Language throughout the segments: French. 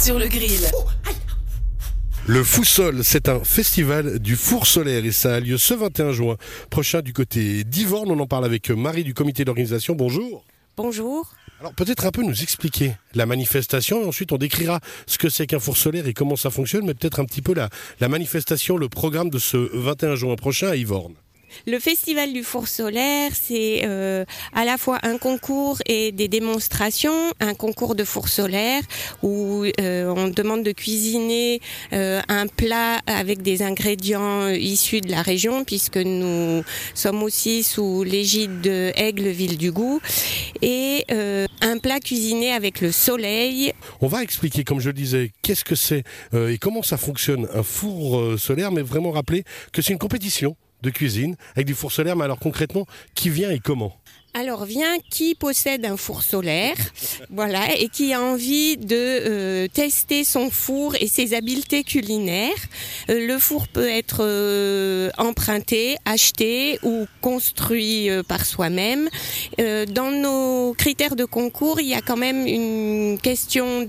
sur le grill. Le Foussol, c'est un festival du four solaire et ça a lieu ce 21 juin prochain du côté d'Yvorne. On en parle avec Marie du comité d'organisation. Bonjour. Bonjour. Alors peut-être un peu nous expliquer la manifestation et ensuite on décrira ce que c'est qu'un four solaire et comment ça fonctionne, mais peut-être un petit peu la manifestation, le programme de ce 21 juin prochain à Yvorne. Le festival du four solaire, c'est à la fois un concours et des démonstrations. Un concours de four solaire où on demande de cuisiner un plat avec des ingrédients issus de la région, puisque nous sommes aussi sous l'égide de Aigle, ville du goût, et un plat cuisiné avec le soleil. On va expliquer, comme je le disais, qu'est-ce que c'est et comment ça fonctionne un four solaire, mais vraiment rappeler que c'est une compétition de cuisine avec du four solaire. Mais alors concrètement, qui vient et comment ? Alors vient qui possède un four solaire, voilà, et qui a envie de tester son four et ses habiletés culinaires. Le four peut être emprunté, acheté ou construit par soi-même. Dans nos critères de concours, il y a quand même une question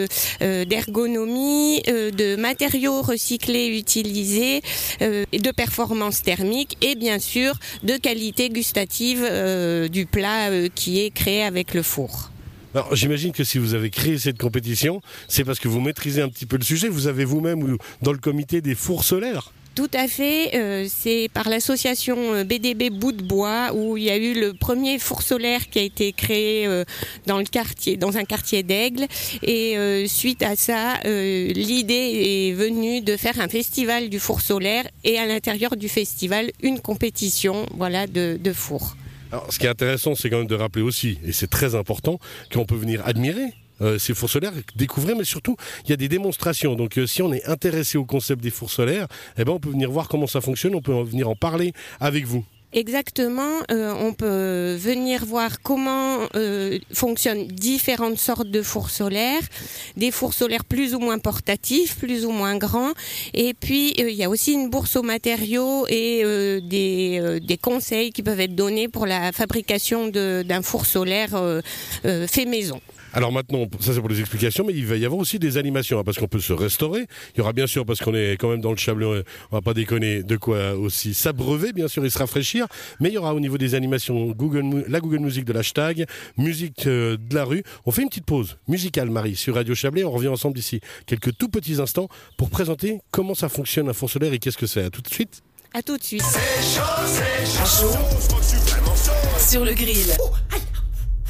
d'ergonomie, de matériaux recyclés utilisés, de performance thermique et bien sûr de qualité gustative du plat qui est créé avec le four. Alors j'imagine que si vous avez créé cette compétition, c'est parce que vous maîtrisez un petit peu le sujet. Vous avez vous-même ou dans le comité des fours solaires ? Tout à fait, c'est par l'association BDB Bout de Bois où il y a eu le premier four solaire qui a été créé dans un quartier d'Aigle, et suite à ça, l'idée est venue de faire un festival du four solaire et à l'intérieur du festival une compétition, voilà, de four. Alors, ce qui est intéressant, c'est quand même de rappeler aussi, et c'est très important, qu'on peut venir admirer ces fours solaires, découvrir, mais surtout, il y a des démonstrations. Donc, si on est intéressé au concept des fours solaires, eh ben, on peut venir voir comment ça fonctionne, on peut venir en parler avec vous. Exactement, on peut venir voir comment fonctionnent différentes sortes de fours solaires, des fours solaires plus ou moins portatifs, plus ou moins grands, et puis il y a aussi une bourse aux matériaux et des conseils qui peuvent être donnés pour la fabrication d'un four solaire fait maison. Alors maintenant, ça c'est pour les explications, mais il va y avoir aussi des animations, hein, parce qu'on peut se restaurer. Il y aura bien sûr, parce qu'on est quand même dans le Chablais, on va pas déconner, de quoi aussi s'abreuver, bien sûr, et se rafraîchir. Mais il y aura au niveau des animations la Google Music de l'hashtag, musique de la rue. On fait une petite pause musicale, Marie, sur Radio Chablais. On revient ensemble d'ici quelques tout petits instants pour présenter comment ça fonctionne un four solaire et qu'est-ce que c'est. À tout de suite. À tout de suite. C'est chaud, sur le grill.